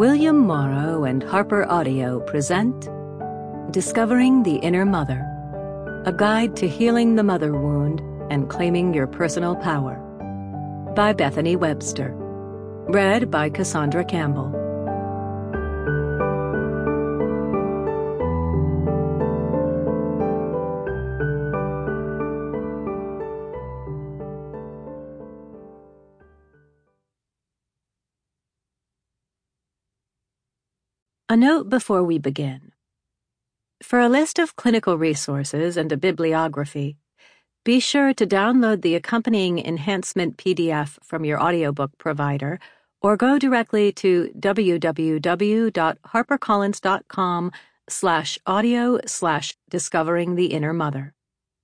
William Morrow and Harper Audio present Discovering the Inner Mother, a guide to healing the mother wound and claiming your personal power, by Bethany Webster. Read by Cassandra Campbell. A note before we begin. For a list of clinical resources and a bibliography, be sure to download the accompanying enhancement PDF from your audiobook provider or go directly to www.harpercollins.com/audio/discovering the inner mother.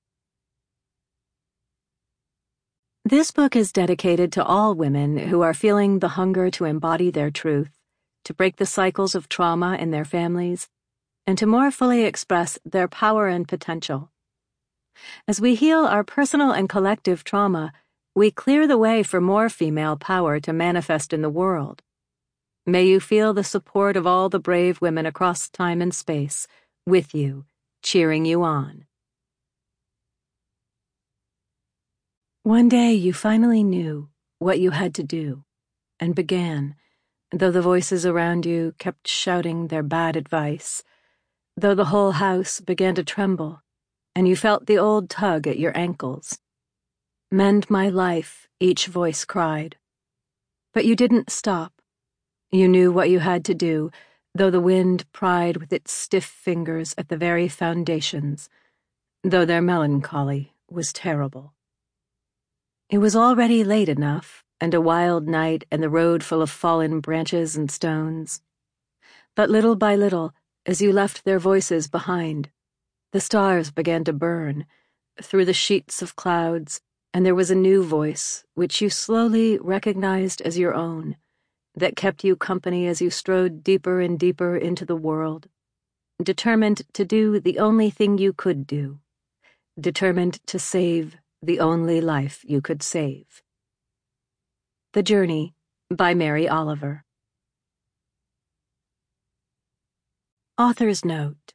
This book is dedicated to all women who are feeling the hunger to embody their truth, to break the cycles of trauma in their families, and to more fully express their power and potential. As we heal our personal and collective trauma, we clear the way for more female power to manifest in the world. May you feel the support of all the brave women across time and space, with you, cheering you on. One day you finally knew what you had to do, and began, though the voices around you kept shouting their bad advice, though the whole house began to tremble, and you felt the old tug at your ankles. "Mend my life," each voice cried. But you didn't stop. You knew what you had to do, though the wind pried with its stiff fingers at the very foundations, though their melancholy was terrible. It was already late enough, and a wild night and the road full of fallen branches and stones. But little by little, as you left their voices behind, the stars began to burn through the sheets of clouds, and there was a new voice, which you slowly recognized as your own, that kept you company as you strode deeper and deeper into the world, determined to do the only thing you could do, determined to save the only life you could save. The Journey, by Mary Oliver. Author's note.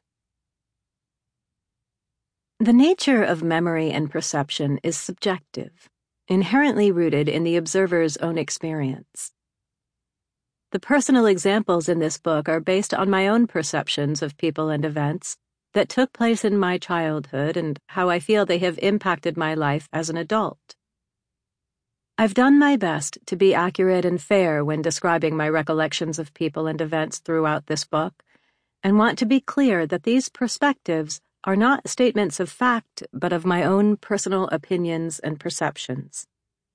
The nature of memory and perception is subjective, inherently rooted in the observer's own experience. The personal examples in this book are based on my own perceptions of people and events that took place in my childhood and how I feel they have impacted my life as an adult. I've done my best to be accurate and fair when describing my recollections of people and events throughout this book, and want to be clear that these perspectives are not statements of fact, but of my own personal opinions and perceptions.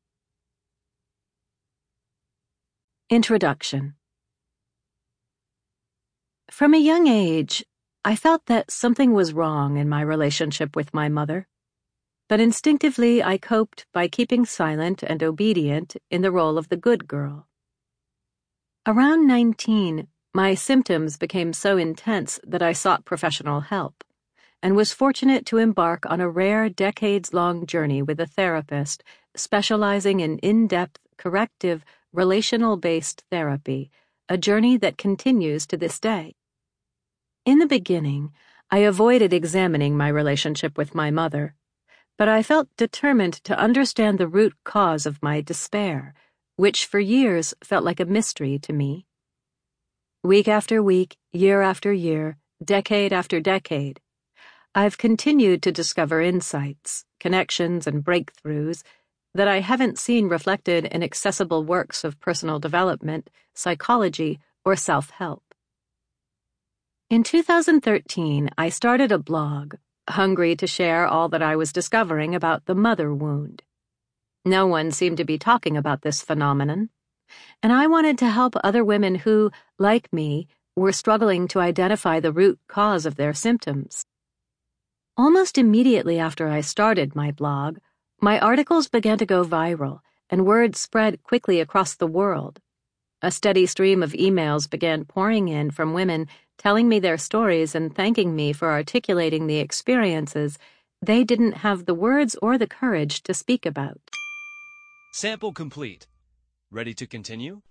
Introduction. From a young age, I felt that something was wrong in my relationship with my mother, but instinctively I coped by keeping silent and obedient in the role of the good girl. Around 19, my symptoms became so intense that I sought professional help, and was fortunate to embark on a rare decades-long journey with a therapist specializing in in-depth, corrective, relational-based therapy, a journey that continues to this day. In the beginning, I avoided examining my relationship with my mother, but I felt determined to understand the root cause of my despair, which for years felt like a mystery to me. Week after week, year after year, decade after decade, I've continued to discover insights, connections, and breakthroughs that I haven't seen reflected in accessible works of personal development, psychology, or self-help. In 2013, I started a blog, hungry to share all that I was discovering about the mother wound. No one seemed to be talking about this phenomenon, and I wanted to help other women who, like me, were struggling to identify the root cause of their symptoms. Almost immediately after I started my blog, my articles began to go viral, and word spread quickly across the world. A steady stream of emails began pouring in from women telling me their stories and thanking me for articulating the experiences they didn't have the words or the courage to speak about. Sample complete. Ready to continue?